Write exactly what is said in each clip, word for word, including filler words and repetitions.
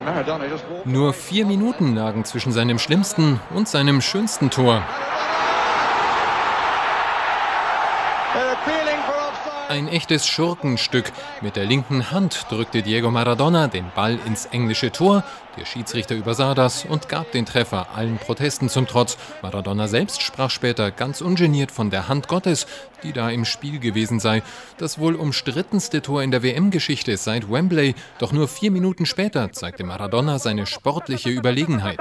Nur vier Minuten lagen zwischen seinem schlimmsten und seinem schönsten Tor. Ein echtes Schurkenstück. Mit der linken Hand drückte Diego Maradona den Ball ins englische Tor. Der Schiedsrichter übersah das und gab den Treffer, allen Protesten zum Trotz. Maradona selbst sprach später ganz ungeniert von der Hand Gottes, die da im Spiel gewesen sei. Das wohl umstrittenste Tor in der W M-Geschichte seit Wembley. Doch nur vier Minuten später zeigte Maradona seine sportliche Überlegenheit.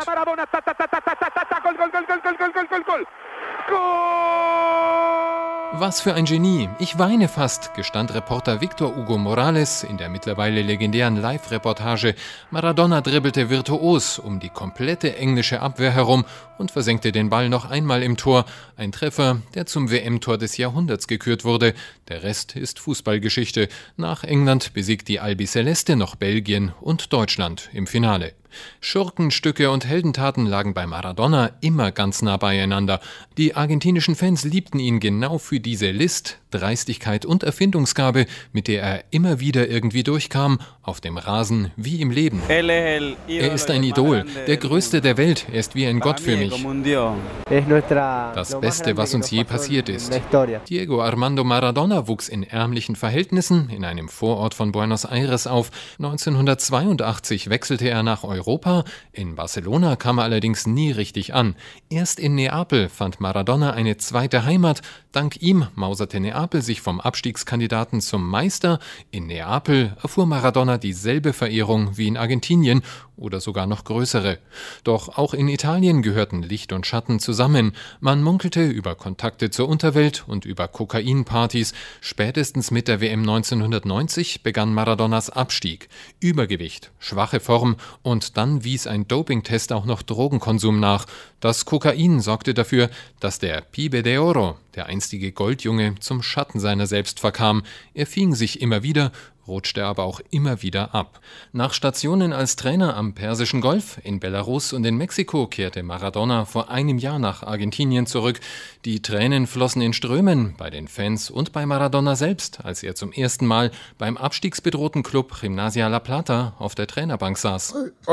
Was für ein Genie. Ich weine fast, gestand Reporter Victor Hugo Morales in der mittlerweile legendären Live-Reportage. Maradona dribbelte virtuos um die komplette englische Abwehr herum und versenkte den Ball noch einmal im Tor. Ein Treffer, der zum W M-Tor des Jahrhunderts gekürt wurde. Der Rest ist Fußballgeschichte. Nach England besiegt die Albiceleste noch Belgien und Deutschland im Finale. Schurkenstücke und Heldentaten lagen bei Maradona immer ganz nah beieinander. Die argentinischen Fans liebten ihn genau für diese List, Dreistigkeit und Erfindungsgabe, mit der er immer wieder irgendwie durchkam, auf dem Rasen wie im Leben. Er ist ein Idol, der Größte der Welt, er ist wie ein Gott für mich. Das Beste, was uns je passiert ist. Diego Armando Maradona wuchs in ärmlichen Verhältnissen in einem Vorort von Buenos Aires auf. neunzehnhundertzweiundachtzig wechselte er nach Europa. In Barcelona kam er allerdings nie richtig an. Erst in Neapel fand Maradona eine zweite Heimat. Dank ihm mauserte Neapel sich vom Abstiegskandidaten zum Meister. In Neapel erfuhr Maradona dieselbe Verehrung wie in Argentinien oder sogar noch größere. Doch auch in Italien gehörten Licht und Schatten zusammen. Man munkelte über Kontakte zur Unterwelt und über Kokainpartys. Spätestens mit der W M neunzehnhundertneunzig begann Maradonas Abstieg. Übergewicht, schwache Form und dann wies ein Dopingtest auch noch Drogenkonsum nach. Das Kokain sorgte dafür, dass der Pibe de Oro, der einstige Goldjunge, zum Schatten seiner selbst verkam. Er fing sich immer wieder, rutschte aber auch immer wieder ab. Nach Stationen als Trainer am Persischen Golf, in Belarus und in Mexiko kehrte Maradona vor einem Jahr nach Argentinien zurück. Die Tränen flossen in Strömen bei den Fans und bei Maradona selbst, als er zum ersten Mal beim abstiegsbedrohten Club Gimnasia La Plata auf der Trainerbank saß.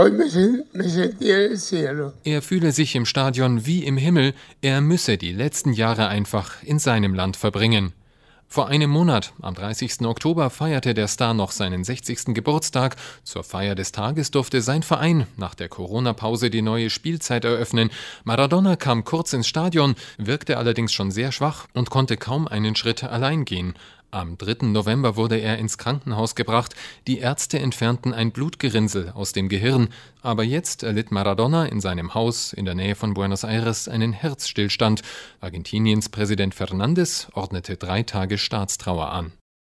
Er fühle sich im Stadion wie im Himmel, er müsse die letzten Jahre einfach in seinem Land verbringen. Vor einem Monat, am dreißigsten Oktober, feierte der Star noch seinen sechzigsten Geburtstag. Zur Feier des Tages durfte sein Verein nach der Corona-Pause die neue Spielzeit eröffnen. Maradona kam kurz ins Stadion, wirkte allerdings schon sehr schwach und konnte kaum einen Schritt allein gehen. Am dritten November wurde er ins Krankenhaus gebracht. Die Ärzte entfernten ein Blutgerinnsel aus dem Gehirn. Aber jetzt erlitt Maradona in seinem Haus in der Nähe von Buenos Aires einen Herzstillstand. Argentiniens Präsident Fernández ordnete drei Tage Staatstrauer an.